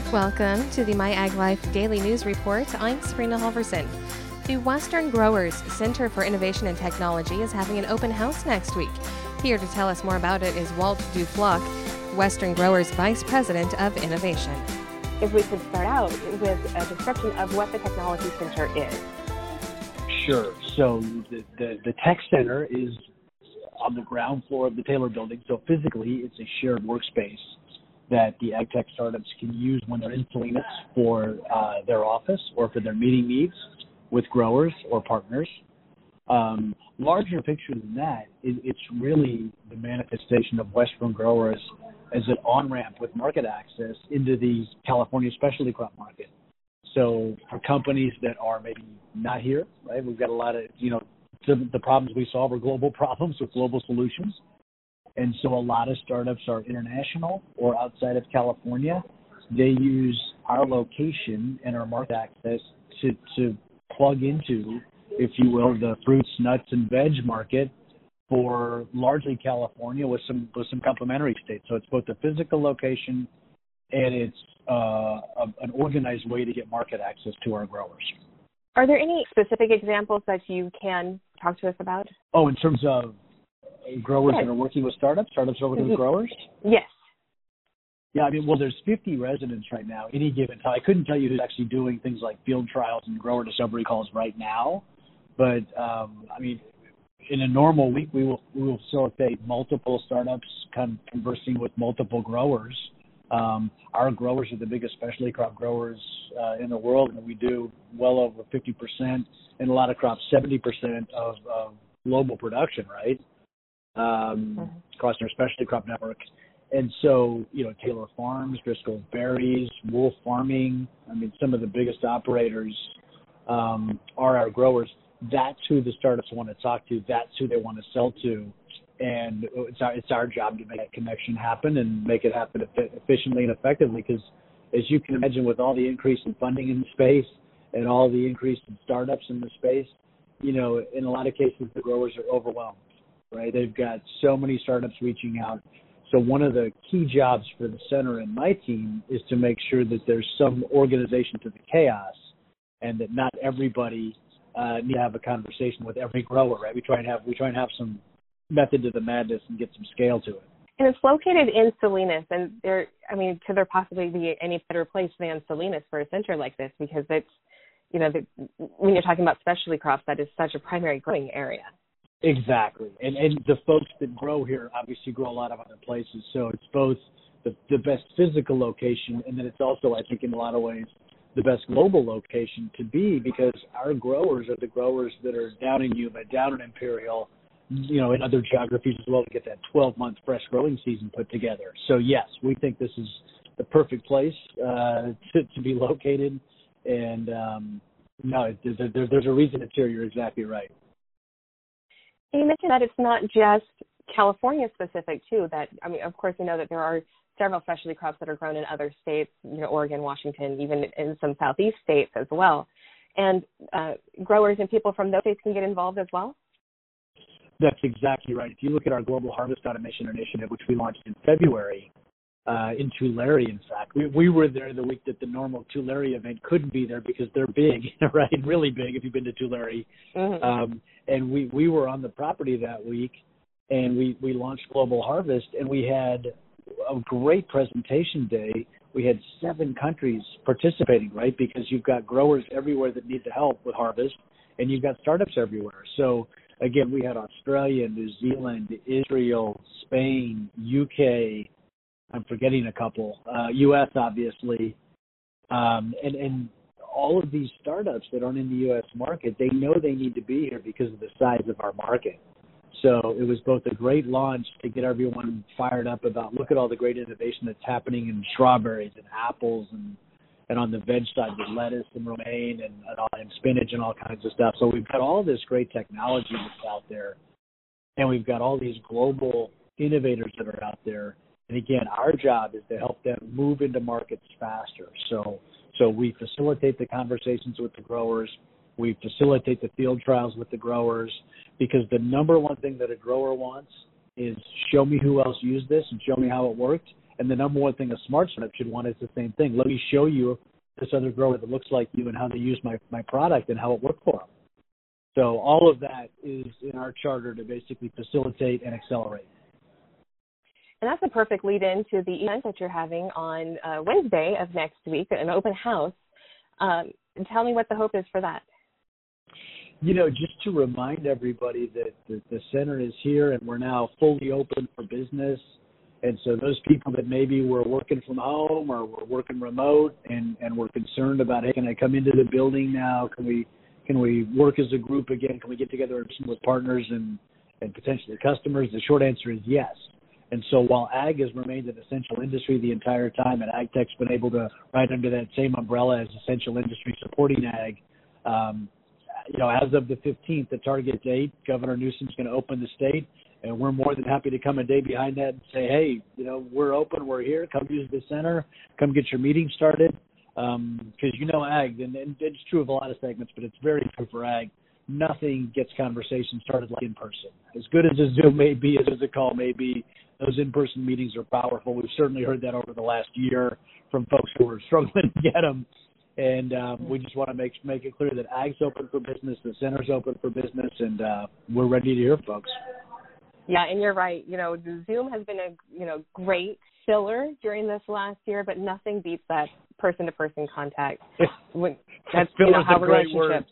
Welcome to the My Ag Life Daily News Report. I'm Sabrina Halverson. The Western Growers Center for Innovation and Technology is having an open house next week. Here to tell us more about it is Walt Duflock, Western Growers Vice President of Innovation. If we could start out with a description of what the Technology Center is. Sure. So the Tech Center is on the ground floor of the Taylor Building. So physically, it's a shared workspace that the ag tech startups can use when they're in Salinas for their office or for their meeting needs with growers or partners. Larger picture than that, it's really the manifestation of Western growers as an on-ramp with market access into the California specialty crop market. So for companies that are maybe not here, right, we've got a lot of, the problems we solve are global problems with global solutions. And so a lot of startups are international or outside of California. They use our location and our market access to plug into, if you will, the fruits, nuts, and veg market for largely California with some complementary states. So it's both a physical location and it's an organized way to get market access to our growers. Are there any specific examples that you can talk to us about? Oh, in terms of growers that are working with startups are working with growers? Yes. Yeah, there's 50 residents right now, any given time. I couldn't tell you who's actually doing things like field trials and grower discovery calls right now, but in a normal week, we will facilitate multiple startups conversing with multiple growers. Our growers are the biggest specialty crop growers in the world, and we do well over 50%, in a lot of crops, 70% of global production, right? Across our specialty crop network. And so, Taylor Farms, Driscoll's Berries, Wolf Farming, some of the biggest operators are our growers. That's who the startups want to talk to. That's who they want to sell to. And it's our job to make that connection happen and make it happen efficiently and effectively, because as you can imagine, with all the increase in funding in the space and all the increase in startups in the space, in a lot of cases, the growers are overwhelmed. Right? They've got so many startups reaching out. So one of the key jobs for the center and my team is to make sure that there's some organization to the chaos and that not everybody need to have a conversation with every grower, right? We try and have some method to the madness and get some scale to it. And it's located in Salinas, and could there possibly be any better place than Salinas for a center like this? Because it's, when you're talking about specialty crops, that is such a primary growing area. Exactly. And the folks that grow here obviously grow a lot of other places. So it's both the best physical location, and then it's also, I think, in a lot of ways, the best global location to be, because our growers are the growers that are down in Yuma, down in Imperial, in other geographies as well, to get that 12-month fresh growing season put together. So, yes, we think this is the perfect place to be located. And, there's a reason it's here. You're exactly right. You mentioned that it's not just California specific too. That of course, we know that there are several specialty crops that are grown in other states, Oregon, Washington, even in some southeast states as well. And growers and people from those states can get involved as well? That's exactly right. If you look at our Global Harvest Automation Initiative, which we launched in February in Tulare, in fact, we were there the week that the normal Tulare event couldn't be there because they're big, right? Really big if you've been to Tulare. Mm-hmm. And we were on the property that week, and we launched Global Harvest, and we had a great presentation day. We had 7 countries participating, right? Because you've got growers everywhere that need the help with harvest, and you've got startups everywhere. So, again, we had Australia, New Zealand, Israel, Spain, UK, I'm forgetting a couple, U.S., obviously, and all of these startups that aren't in the U.S. market, they know they need to be here because of the size of our market. So it was both a great launch to get everyone fired up about, look at all the great innovation that's happening in strawberries and apples and on the veg side with lettuce and romaine and spinach and all kinds of stuff. So we've got all this great technology that's out there, and we've got all these global innovators that are out there. And again, our job is to help them move into markets faster. So we facilitate the conversations with the growers. We facilitate the field trials with the growers, because the number one thing that a grower wants is show me who else used this and show me how it worked, And the number one thing a smart startup should want is the same thing. Let me show you this other grower that looks like you and how they use my product and how it worked for them. So all of that is in our charter to basically facilitate and accelerate. And that's a perfect lead in to the event that you're having on Wednesday of next week, an open house. Tell me what the hope is for that. Just to remind everybody that the center is here and we're now fully open for business. And so those people that maybe were working from home or were working remote and were concerned about, hey, can I come into the building now? Can we work as a group again? Can we get together with partners and potentially customers? The short answer is yes. And so while ag has remained an essential industry the entire time, and AgTech's been able to ride under that same umbrella as essential industry supporting ag, as of the 15th, the target date, Governor Newsom's going to open the state, and we're more than happy to come a day behind that and say, hey, we're open, we're here, come use the center, come get your meeting started. Because ag, and it's true of a lot of segments, but it's very true for ag, nothing gets conversation started like in person. As good as a Zoom may be, as a call may be, those in-person meetings are powerful. We've certainly heard that over the last year from folks who are struggling to get them. And we just want to make it clear that ag's open for business, the center's open for business, and we're ready to hear folks. Yeah, and you're right. Zoom has been a great filler during this last year, but nothing beats that person-to-person contact. That's how relationships.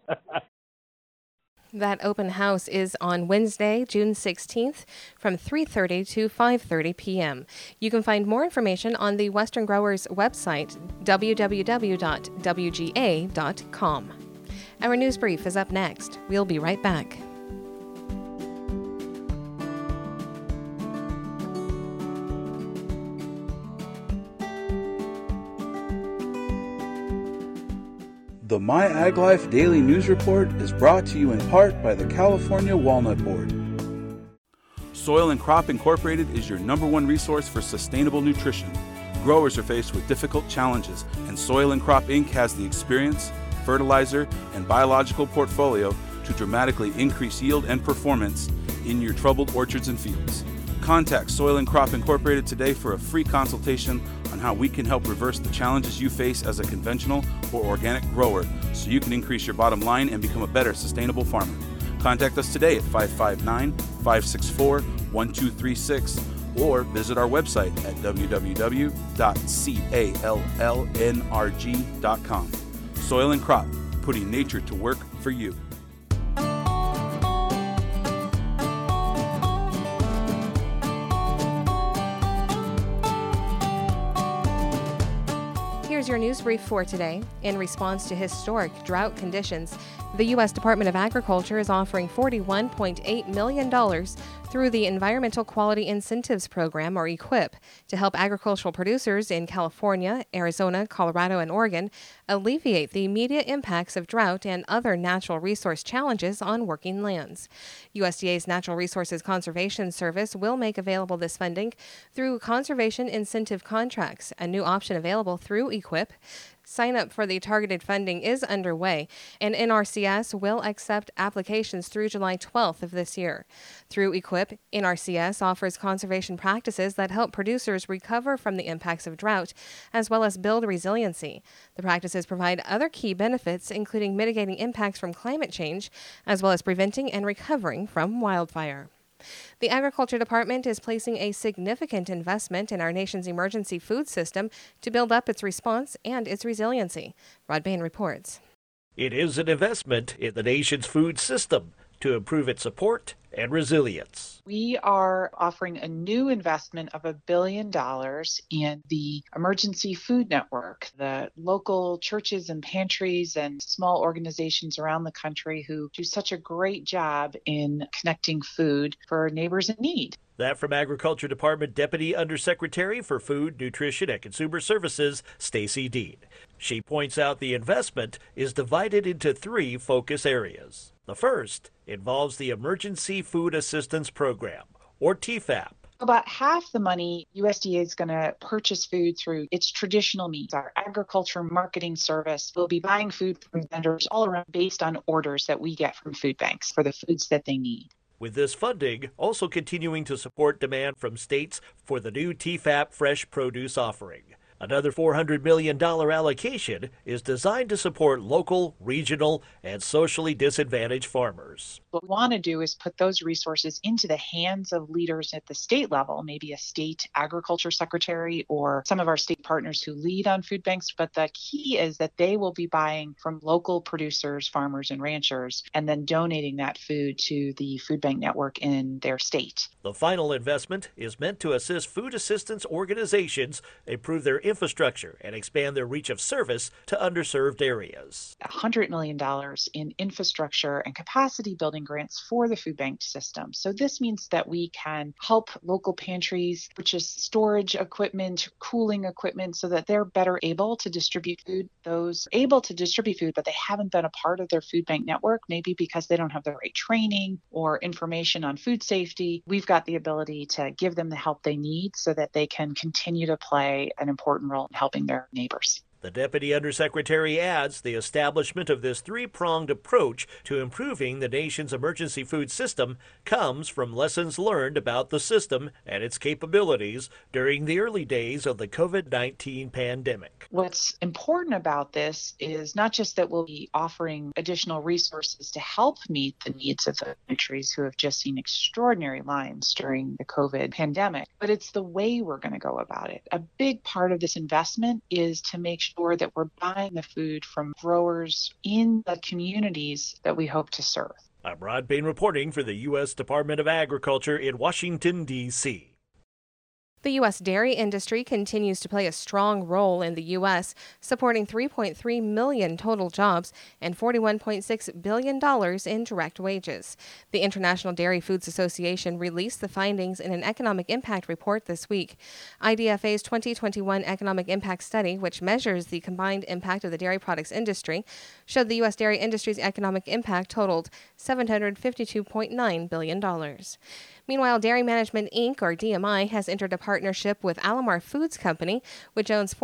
That open house is on Wednesday, June 16th from 3:30 to 5:30 p.m. You can find more information on the Western Growers website, www.wga.com. Our news brief is up next. We'll be right back. The My Ag Life Daily News Report is brought to you in part by the California Walnut Board. Soil and Crop Incorporated is your #1 resource for sustainable nutrition. Growers are faced with difficult challenges, and Soil and Crop Inc. has the experience, fertilizer, and biological portfolio to dramatically increase yield and performance in your troubled orchards and fields. Contact Soil and Crop Incorporated today for a free consultation on how we can help reverse the challenges you face as a conventional or organic grower so you can increase your bottom line and become a better sustainable farmer. Contact us today at 559-564-1236 or visit our website at www.callnrg.com. Soil and Crop, putting nature to work for you. Here's your news brief for today. In response to historic drought conditions, the U.S. Department of Agriculture is offering $41.8 million through the Environmental Quality Incentives Program, or EQIP, to help agricultural producers in California, Arizona, Colorado, and Oregon alleviate the immediate impacts of drought and other natural resource challenges on working lands. USDA's Natural Resources Conservation Service will make available this funding through conservation incentive contracts, a new option available through EQIP. Sign up for the targeted funding is underway, and NRCS will accept applications through July 12th of this year. Through EQIP, NRCS offers conservation practices that help producers recover from the impacts of drought, as well as build resiliency. The practices provide other key benefits, including mitigating impacts from climate change, as well as preventing and recovering from wildfire. The Agriculture Department is placing a significant investment in our nation's emergency food system to build up its response and its resiliency. Rod Bain reports. It is an investment in the nation's food system to improve its support and resilience. We are offering a new investment of $1 billion in the Emergency Food Network, the local churches and pantries and small organizations around the country who do such a great job in connecting food for neighbors in need. That from Agriculture Department Deputy Undersecretary for Food, Nutrition, and Consumer Services, Stacy Dean. She points out the investment is divided into 3 focus areas. The first involves the Emergency Food Assistance Program, or TFAP. About half the money USDA is going to purchase food through its traditional means. Our agriculture marketing service will be buying food from vendors all around based on orders that we get from food banks for the foods that they need. with this funding also continuing to support demand from states for the new TFAP fresh produce offering. Another $400 million allocation is designed to support local, regional, and socially disadvantaged farmers. What we want to do is put those resources into the hands of leaders at the state level, maybe a state agriculture secretary or some of our state partners who lead on food banks. But the key is that they will be buying from local producers, farmers, and ranchers, and then donating that food to the food bank network in their state. The final investment is meant to assist food assistance organizations improve their infrastructure and expand their reach of service to underserved areas. $100 million in infrastructure and capacity building grants for the food bank system. So this means that we can help local pantries purchase storage equipment, cooling equipment, so that they're better able to distribute food. Those able to distribute food, but they haven't been a part of their food bank network, maybe because they don't have the right training or information on food safety. We've got the ability to give them the help they need so that they can continue to play an important role in helping their neighbors. The Deputy Undersecretary adds the establishment of this three-pronged approach to improving the nation's emergency food system comes from lessons learned about the system and its capabilities during the early days of the COVID-19 pandemic. What's important about this is not just that we'll be offering additional resources to help meet the needs of the countries who have just seen extraordinary lines during the COVID pandemic, but it's the way we're going to go about it. A big part of this investment is to make sure that we're buying the food from growers in the communities that we hope to serve. I'm Rod Bain reporting for the U.S. Department of Agriculture in Washington, D.C. The U.S. dairy industry continues to play a strong role in the U.S., supporting 3.3 million total jobs and $41.6 billion in direct wages. The International Dairy Foods Association released the findings in an economic impact report this week. IDFA's 2021 economic impact study, which measures the combined impact of the dairy products industry, showed the U.S. dairy industry's economic impact totaled $752.9 billion. Meanwhile, Dairy Management Inc., or DMI, has entered a partnership with Alamar Foods Company, which owns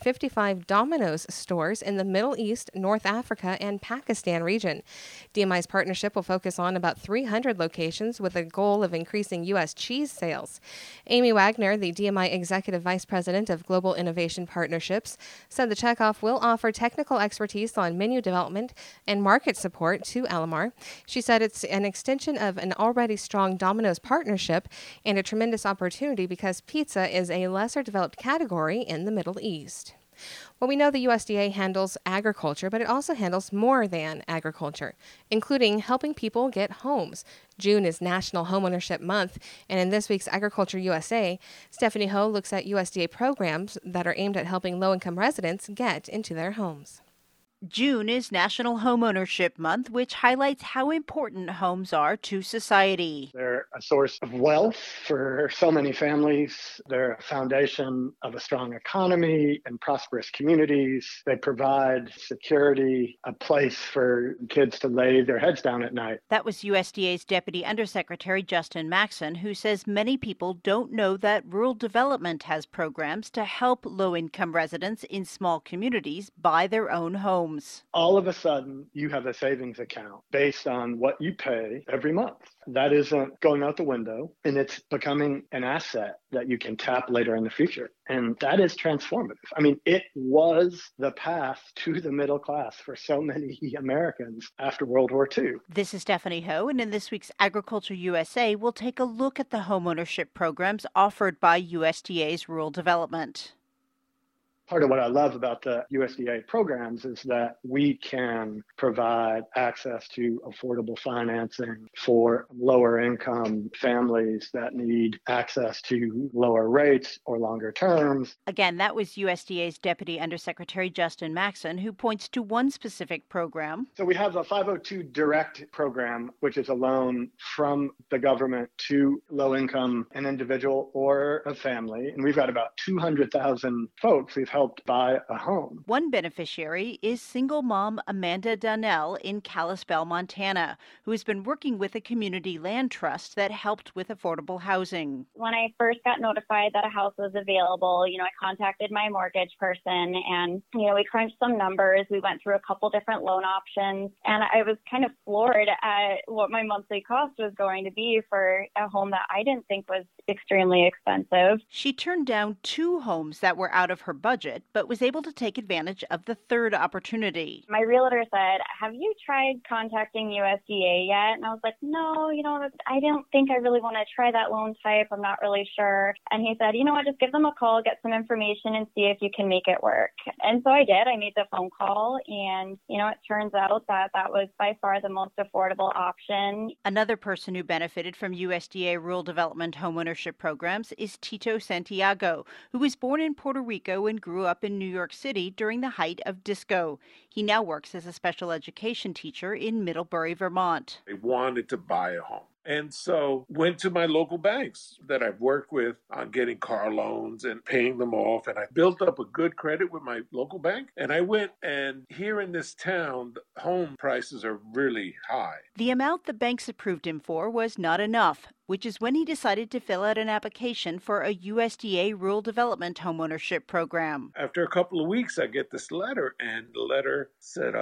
455 Domino's stores in the Middle East, North Africa, and Pakistan region. DMI's partnership will focus on about 300 locations with a goal of increasing U.S. cheese sales. Amy Wagner, the DMI Executive Vice President of Global Innovation Partnerships, said the checkoff will offer technical expertise on menu development and market support to Alamar. She said it's an extension of an already strong Domino's partnership and a tremendous opportunity because pizza is a lesser developed category in the Middle East. Well, we know the USDA handles agriculture, but it also handles more than agriculture, including helping people get homes. June is National Homeownership Month, and in this week's Agriculture USA, Stephanie Ho looks at USDA programs that are aimed at helping low-income residents get into their homes. June is National Homeownership Month, which highlights how important homes are to society. They're a source of wealth for so many families. They're a foundation of a strong economy and prosperous communities. They provide security, a place for kids to lay their heads down at night. That was USDA's Deputy Undersecretary Justin Maxson, who says many people don't know that rural development has programs to help low-income residents in small communities buy their own homes. All of a sudden, you have a savings account based on what you pay every month. That isn't going out the window, and it's becoming an asset that you can tap later in the future. And that is transformative. I mean, it was the path to the middle class for so many Americans after World War II. This is Stephanie Ho, and in this week's Agriculture USA, we'll take a look at the homeownership programs offered by USDA's Rural Development. Part of what I love about the USDA programs is that we can provide access to affordable financing for lower income families that need access to lower rates or longer terms. Again, that was USDA's Deputy Undersecretary Justin Maxson, who points to one specific program. So we have a 502 Direct program, which is a loan from the government to low income, an individual or a family. And we've got about 200,000 folks we've helped helped buy a home. One beneficiary is single mom Amanda Donnell in Kalispell, Montana, who has been working with a community land trust that helped with affordable housing. When I first got notified that a house was available, I contacted my mortgage person and, we crunched some numbers. We went through a couple different loan options, and I was kind of floored at what my monthly cost was going to be for a home that I didn't think was extremely expensive. She turned down 2 homes that were out of her budget, but was able to take advantage of the third opportunity. My realtor said, "Have you tried contacting USDA yet?" And I was like, "No, I don't think I really want to try that loan type. I'm not really sure." And he said, "You know what, just give them a call, get some information, and see if you can make it work." And so I did. I made the phone call, and, it turns out that was by far the most affordable option. Another person who benefited from USDA Rural Development homeownership programs is Tito Santiago, who was born in Puerto Rico and grew up in New York City during the height of disco. He now works as a special education teacher in Middlebury, Vermont. I wanted to buy a home. And so went to my local banks that I've worked with on getting car loans and paying them off. And I built up a good credit with my local bank. And I went, and here in this town, home prices are really high. The amount the banks approved him for was not enough, which is when he decided to fill out an application for a USDA Rural Development homeownership program. After a couple of weeks, I get this letter, and the letter said,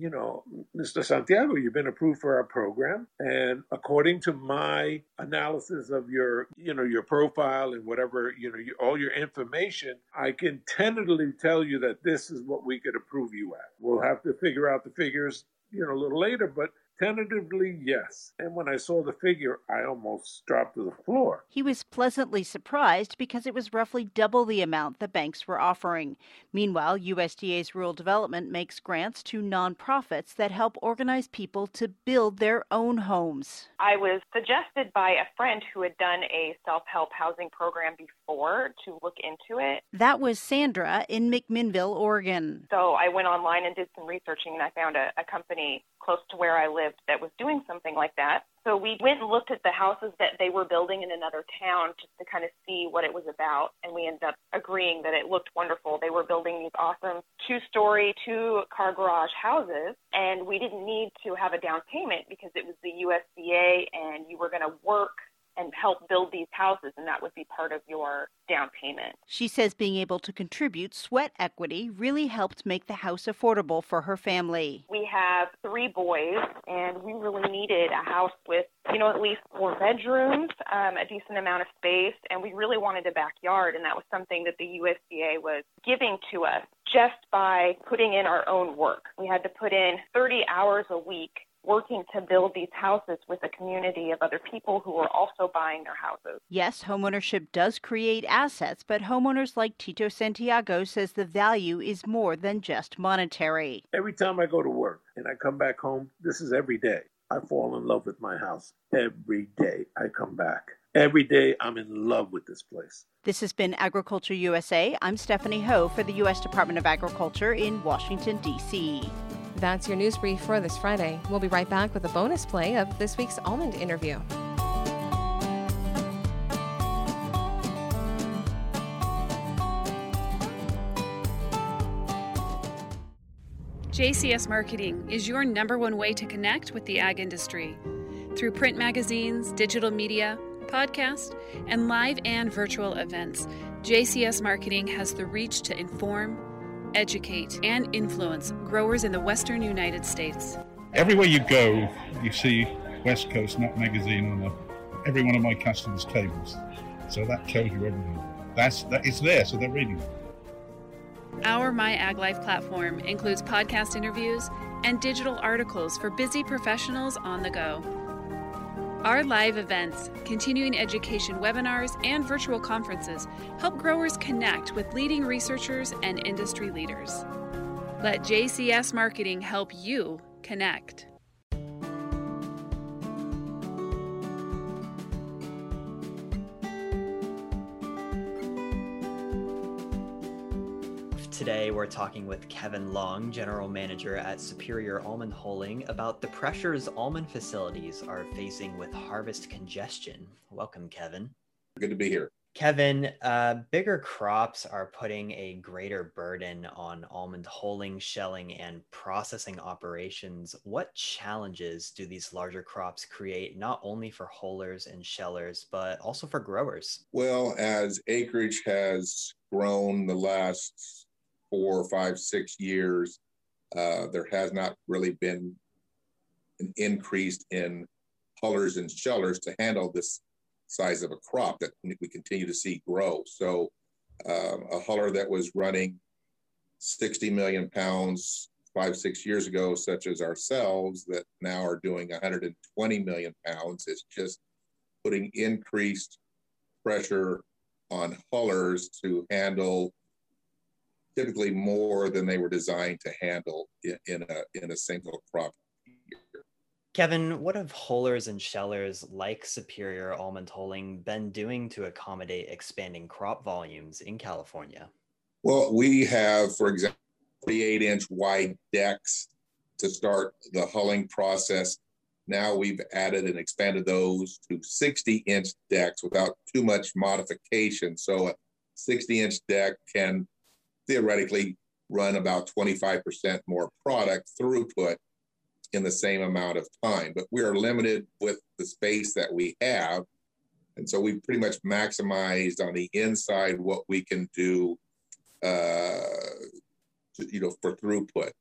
Mr. Santiago, you've been approved for our program. And according to my analysis of your profile and whatever, all your information, I can tentatively tell you that this is what we could approve you at. We'll have to figure out the figures, a little later, but tentatively, yes. And when I saw the figure, I almost dropped to the floor. He was pleasantly surprised because it was roughly double the amount the banks were offering. Meanwhile, USDA's Rural Development makes grants to nonprofits that help organize people to build their own homes. I was suggested by a friend who had done a self-help housing program before to look into it. That was Sandra in McMinnville, Oregon. So I went online and did some researching, and I found a company close to where I lived that was doing something like that. So we went and looked at the houses that they were building in another town just to kind of see what it was about, and we ended up agreeing that it looked wonderful. They were building these awesome 2-story, 2-car garage houses, and we didn't need to have a down payment because it was the USDA, and you were going to work and help build these houses, and that would be part of your down payment. She says being able to contribute sweat equity really helped make the house affordable for her family. We have 3 boys, and we really needed a house with, at least 4 bedrooms, a decent amount of space, and we really wanted a backyard, and that was something that the USDA was giving to us just by putting in our own work. We had to put in 30 hours a week working to build these houses with a community of other people who are also buying their houses. Yes, homeownership does create assets, but homeowners like Tito Santiago says the value is more than just monetary. Every time I go to work and I come back home, this is every day. I fall in love with my house. Every day I come back. Every day I'm in love with this place. This has been Agriculture USA. I'm Stephanie Ho for the U.S. Department of Agriculture in Washington, D.C. That's your news brief for this Friday. We'll be right back with a bonus play of this week's almond interview. JCS Marketing is your #1 way to connect with the ag industry. Through print magazines, digital media, podcast, and live and virtual events, JCS Marketing has the reach to inform, educate, and influence growers in the Western United States. Everywhere you go, you see West Coast Nut Magazine on every one of my customers' tables. So that tells you everything. It's there, so they're reading it. Our My Ag Life platform includes podcast interviews and digital articles for busy professionals on the go. Our live events, continuing education webinars, and virtual conferences help growers connect with leading researchers and industry leaders. Let JCS Marketing help you connect. Today, we're talking with Kevin Long, General Manager at Superior Almond Holding, about the pressures almond facilities are facing with harvest congestion. Welcome, Kevin. Good to be here. Kevin, bigger crops are putting a greater burden on almond hulling, shelling, and processing operations. What challenges do these larger crops create, not only for hullers and shellers, but also for growers? Well, as acreage has grown the last 4, 5, 6 years, there has not really been an increase in hullers and shellers to handle this size of a crop that we continue to see grow. So a huller that was running 60 million pounds 5, 6 years ago, such as ourselves, that now are doing 120 million pounds, is just putting increased pressure on hullers to handle typically more than they were designed to handle in a single crop year. Kevin, what have hullers and shellers like Superior Almond Hulling been doing to accommodate expanding crop volumes in California? Well, we have, for example, 48-inch wide decks to start the hulling process. Now we've added and expanded those to 60-inch decks without too much modification. So a 60-inch deck can theoretically run about 25% more product throughput in the same amount of time, but we are limited with the space that we have. And so we've pretty much maximized on the inside what we can do, for throughput.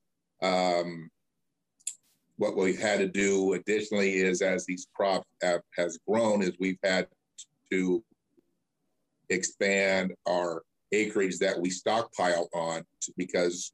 What we've had to do additionally is, as these crops has grown, is we've had to expand our acreage that we stockpile on, because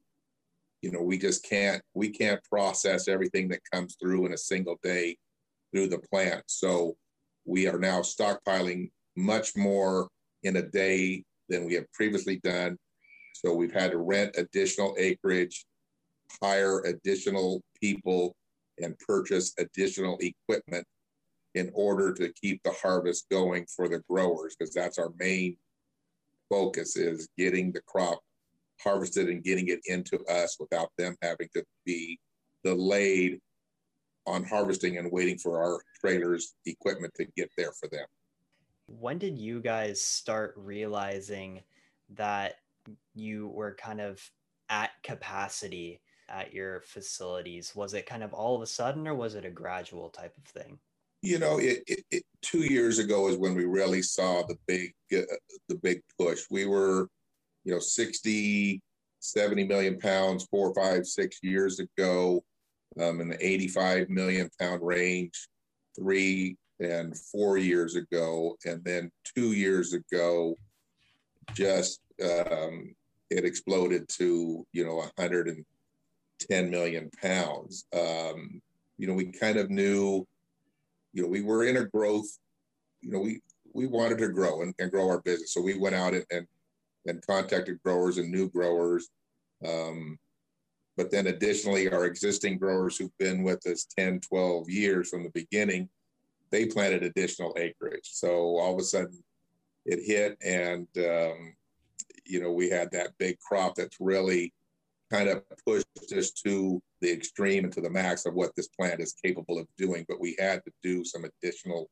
we can't process everything that comes through in a single day through the plant. So we are now stockpiling much more in a day than we have previously done. So we've had to rent additional acreage, hire additional people, and purchase additional equipment in order to keep the harvest going for the growers, because that's our main focus, is getting the crop harvested and getting it into us without them having to be delayed on harvesting and waiting for our trailers' equipment to get there for them. When did you guys start realizing that you were kind of at capacity at your facilities? Was it kind of all of a sudden, or was it a gradual type of thing? 2 years ago is when we really saw the big push. We were 60, 70 million pounds 4, 5, 6 years ago, in the 85 million pound range 3 and 4 years ago. And then 2 years ago, just it exploded to 110 million pounds. We kind of knew, we were in a growth, we wanted to grow and grow our business. So we went out and contacted growers and new growers. But then additionally, our existing growers who've been with us 10, 12 years from the beginning, they planted additional acreage. So all of a sudden it hit, and, we had that big crop that's really kind of pushed us to the extreme and to the max of what this plant is capable of doing. But we had to do some additional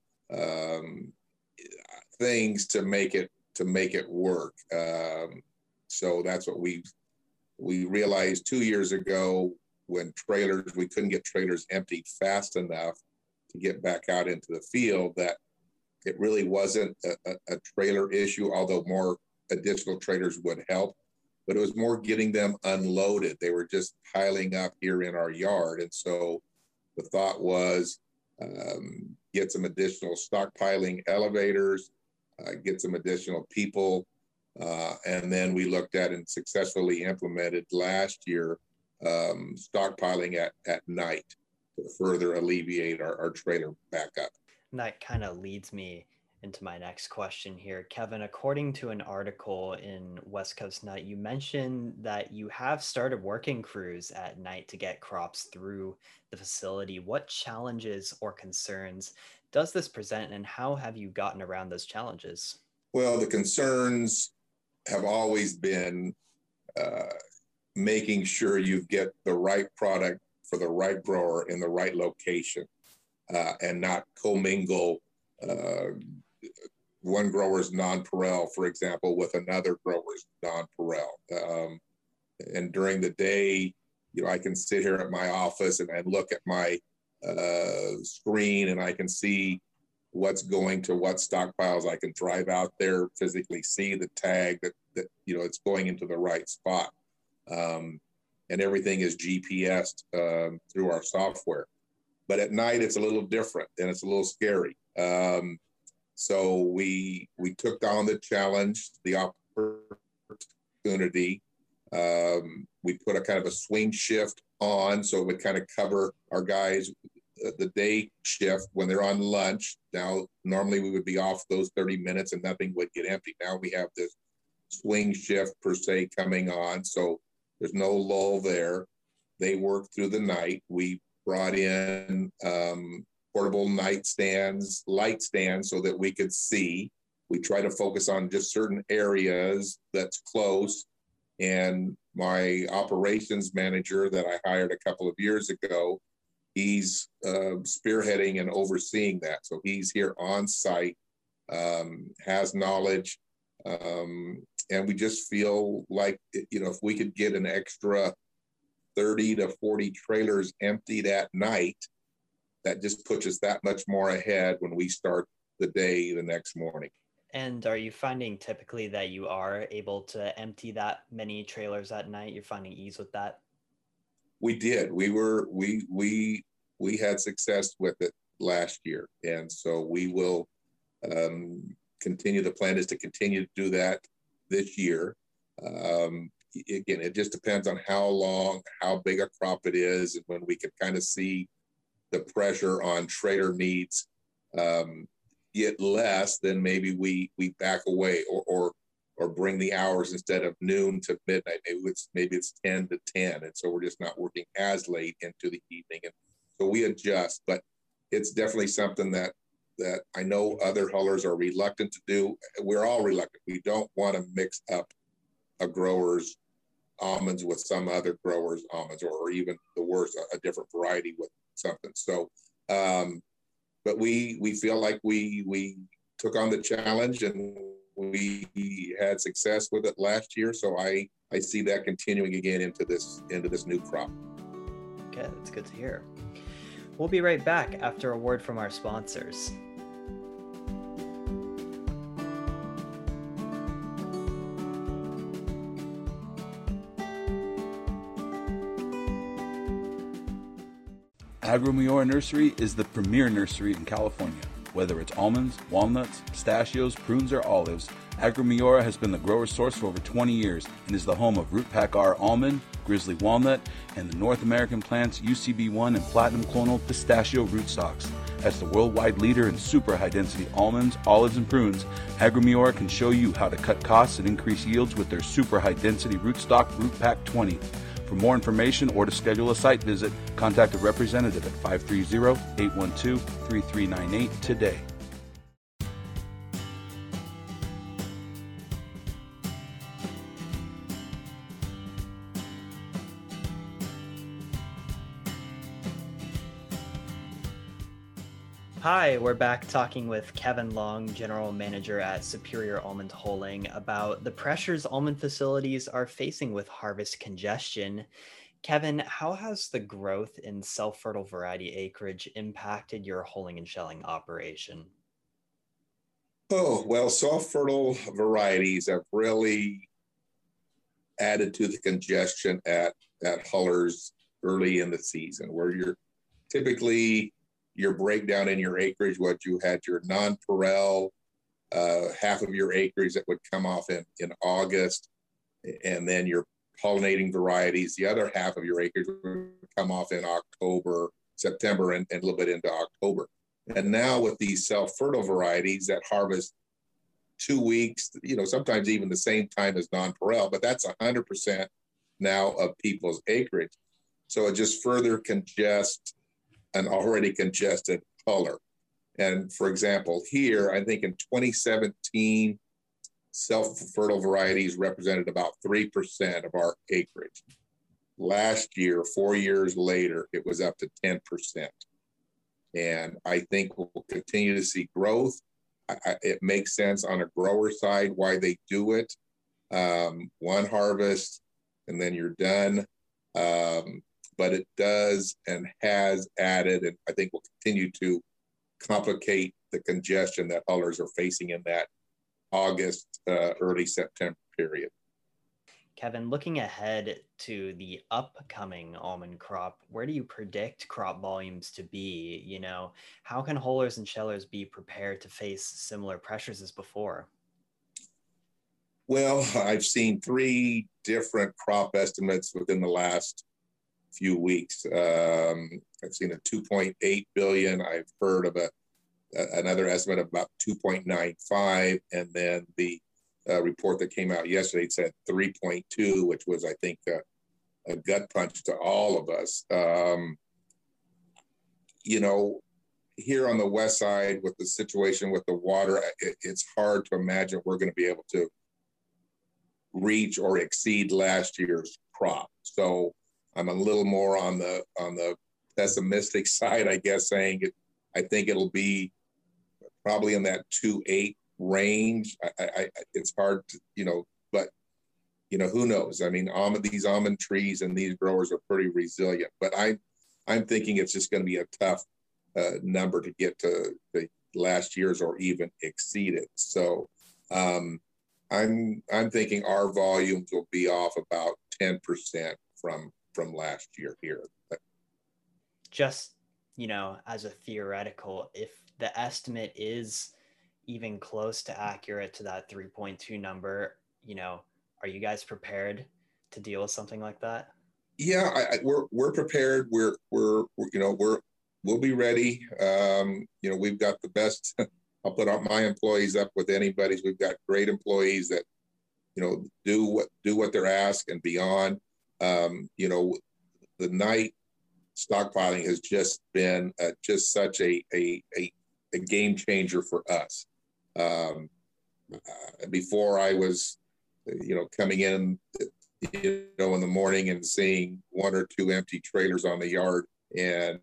things to make it work. So that's what we realized 2 years ago, when we couldn't get trailers emptied fast enough to get back out into the field, that it really wasn't a trailer issue, although more additional trailers would help, but it was more getting them unloaded. They were just piling up here in our yard. And so the thought was, get some additional stockpiling elevators, get some additional people. And then we looked at and successfully implemented last year stockpiling at night to further alleviate our trailer backup. And that kind of leads me into my next question here. Kevin, according to an article in West Coast Nut, you mentioned that you have started working crews at night to get crops through the facility. What challenges or concerns does this present, and how have you gotten around those challenges? Well, the concerns have always been making sure you get the right product for the right grower in the right location, and not commingle one grower's nonpareil, for example, with another grower's nonpareil. And during the day, I can sit here at my office and look at my screen, and I can see what's going to what stockpiles. I can drive out there, physically see the tag that it's going into the right spot. And everything is GPSed through our software. But at night, it's a little different and it's a little scary. So we took on the challenge, the opportunity. We put a kind of a swing shift on, so it would kind of cover our guys the day shift when they're on lunch. Now, normally we would be off those 30 minutes and nothing would get empty. Now we have this swing shift per se coming on, so there's no lull there. They work through the night. We brought in portable nightstands, light stands, so that we could see. We try to focus on just certain areas that's close. And my operations manager that I hired a couple of years ago, he's spearheading and overseeing that. So he's here on site, has knowledge, and we just feel like, if we could get an extra 30 to 40 trailers emptied at night, that just puts us that much more ahead when we start the day the next morning. And are you finding typically that you are able to empty that many trailers at night? You're finding ease with that? We did. We had success with it last year. And so we will continue. The plan is to continue to do that this year. Again, it just depends on how big a crop it is, and when we can kind of see the pressure on trailer needs get less, then maybe we back away or bring the hours instead of noon to midnight. Maybe it's 10 to 10, and so we're just not working as late into the evening. And so we adjust, but it's definitely something that I know other hullers are reluctant to do. We're all reluctant. We don't want to mix up a grower's almonds with some other grower's almonds, or even the worst, a different variety with something. So, but we feel like we took on the challenge and we had success with it last year. So I see that continuing again into this new crop. Okay, that's good to hear. We'll be right back after a word from our sponsors. Agro-Miora Nursery is the premier nursery in California. Whether it's almonds, walnuts, pistachios, prunes, or olives, Agro-Miora has been the grower's source for over 20 years and is the home of Root Pack R almond, Grizzly walnut, and the North American plants UCB1 and Platinum Clonal pistachio rootstocks. As the worldwide leader in super high-density almonds, olives, and prunes, Agro-Miora can show you how to cut costs and increase yields with their super high-density rootstock Root Pack 20. For more information or to schedule a site visit, contact a representative at 530-812-3398 today. Hi, we're back talking with Kevin Long, General Manager at Superior Almond Holding, about the pressures almond facilities are facing with harvest congestion. Kevin, how has the growth in self-fertile variety acreage impacted your hulling and shelling operation? Oh, well, self-fertile varieties have really added to the congestion at hullers early in the season, where you're typically your breakdown in your acreage, what you had your nonpareil, half of your acreage that would come off in August, and then your pollinating varieties, the other half of your acreage would come off in October, September, and a little bit into October. And now with these self-fertile varieties that harvest 2 weeks, sometimes even the same time as nonpareil, but that's 100% now of people's acreage. So it just further congests an already congested huller. And for example, here, I think in 2017, self-fertile varieties represented about 3% of our acreage. Last year, 4 years later, it was up to 10%. And I think we'll continue to see growth. it makes sense on a grower side why they do it. One harvest and then you're done. But it does and has added, and I think will continue to complicate the congestion that hullers are facing in that August, early September period. Kevin, looking ahead to the upcoming almond crop, where do you predict crop volumes to be? You know, how can hullers and shellers be prepared to face similar pressures as before? Well, I've seen 3 different crop estimates within the last few weeks. I've seen a 2.8 billion. I've heard of another estimate of about 2.95, and then the report that came out yesterday said 3.2, which was, I think, a gut punch to all of us. You know, here on the west side with the situation with the water, it's hard to imagine we're going to be able to reach or exceed last year's crop. So I'm a little more on the pessimistic side, I guess, saying I think it'll be probably in that 2.8 range. It's hard to, you know, but you know, who knows? I mean, these almond trees and these growers are pretty resilient, but I'm thinking it's just going to be a tough number to get to the last year's or even exceed it. So I'm thinking our volumes will be off about 10% from last year here. Just, you know, as a theoretical, if the estimate is even close to accurate to that 3.2 number, you know, are you guys prepared to deal with something like that? Yeah, we're prepared. We'll be ready. You know, we've got the best. I'll put my employees up with anybody's. We've got great employees that, you know, do what they're asked and beyond. You know, the night stockpiling has just been just such a game changer for us. Before I was, you know, coming in, you know, in the morning and seeing 1 or 2 empty trailers on the yard and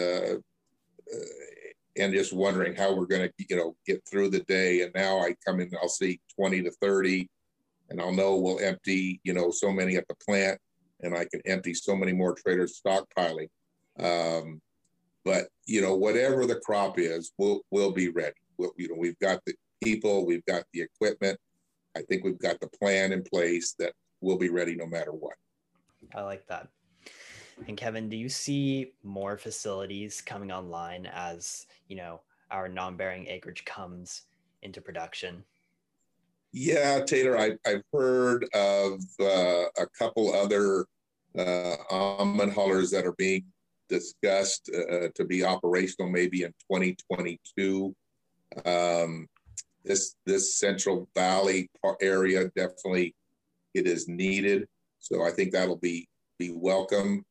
just wondering how we're going to, you know, get through the day. And now I come in, I'll see 20 to 30 and I'll know we'll empty, you know, so many at the plant and I can empty so many more trailers stockpiling. But, you know, whatever the crop is, we'll be ready. You know, we've got the people, we've got the equipment. I think we've got the plan in place that we'll be ready no matter what. I like that. And Kevin, do you see more facilities coming online as, you know, our non-bearing acreage comes into production? Yeah, Taylor, I've heard of a couple other almond hullers that are being discussed to be operational maybe in 2022. This Central Valley area, definitely it is needed. So I think that'll be welcome.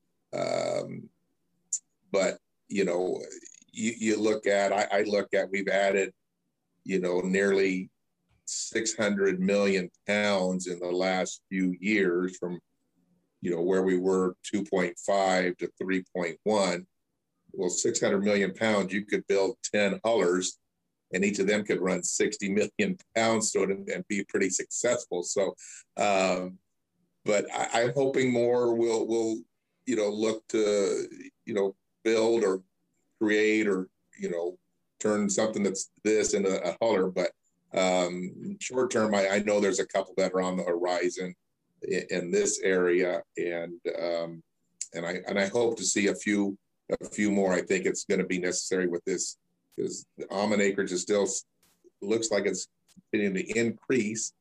But, you know, you look at, I look at, we've added, you know, nearly 600 million pounds in the last few years from, you know, where we were 2.5 to 3.1. Well, 600 million pounds, you could build 10 hullers and each of them could run 60 million pounds to it and be pretty successful. So, but I'm hoping more will, you know, look to, you know, build or create or, you know, turn something that's this into a huller. But short term, I know there's a couple that are on the horizon in this area, and I hope to see a few more. I think it's going to be necessary with this because the almond acreage is still looks like it's continuing to increase.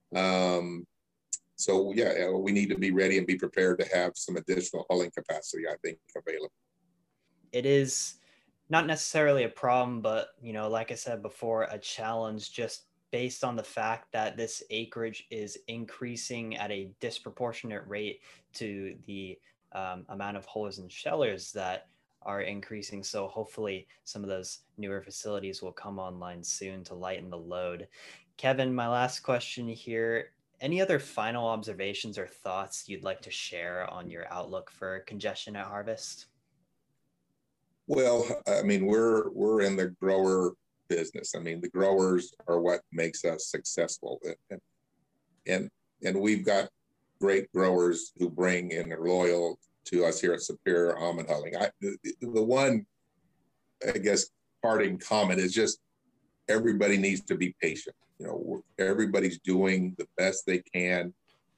So yeah, we need to be ready and be prepared to have some additional hulling capacity, I think, available. It is not necessarily a problem, but, you know, like I said before, a challenge just based on the fact that this acreage is increasing at a disproportionate rate to the amount of hullers and shellers that are increasing. So hopefully some of those newer facilities will come online soon to lighten the load. Kevin, my last question here. Any other final observations or thoughts you'd like to share on your outlook for congestion at harvest? Well, I mean, we're in the grower business. I mean, the growers are what makes us successful. And we've got great growers who bring and are loyal to us here at Superior Almond Hulling. The one, I guess, parting comment is just everybody needs to be patient. Everybody's doing the best they can.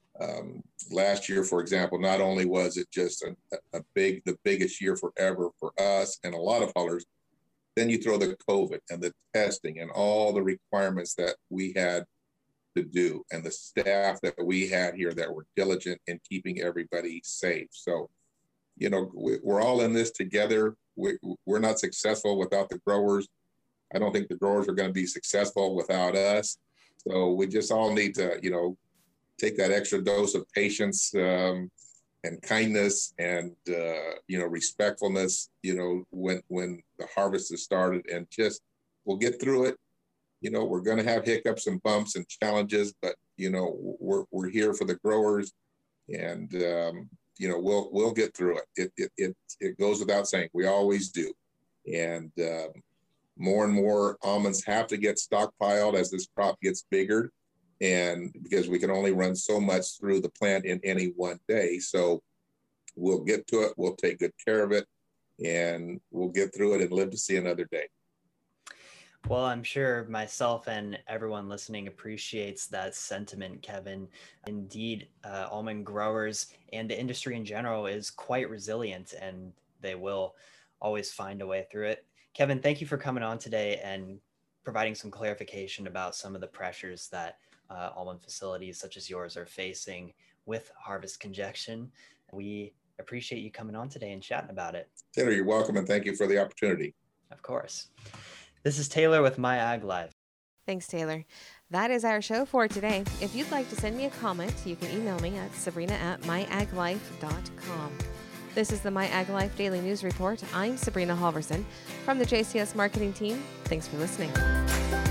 Last year, for example, not only was it just the biggest year forever for us and a lot of hullers, then you throw the COVID and the testing and all the requirements that we had to do and the staff that we had here that were diligent in keeping everybody safe. So, we're all in this together. We're not successful without the growers. I don't think the growers are going to be successful without us. So we just all need to, take that extra dose of patience and kindness and, respectfulness, when the harvest is started, and just we'll get through it. We're going to have hiccups and bumps and challenges, but, we're here for the growers, and, we'll get through it. It goes without saying. We always do. And more and more almonds have to get stockpiled as this crop gets bigger, and because we can only run so much through the plant in any one day. So we'll get to it. We'll take good care of it, and we'll get through it and live to see another day. Well, I'm sure myself and everyone listening appreciates that sentiment, Kevin. Indeed, almond growers and the industry in general is quite resilient, and they will always find a way through it. Kevin, thank you for coming on today and providing some clarification about some of the pressures that almond facilities such as yours are facing with harvest congestion. We appreciate you coming on today and chatting about it. Taylor, you're welcome, and thank you for the opportunity. Of course. This is Taylor with My Ag Life. Thanks, Taylor. That is our show for today. If you'd like to send me a comment, you can email me at sabrina@myaglife.com. This is the My Ag Life Daily News Report. I'm Sabrina Halverson from the JCS Marketing Team. Thanks for listening.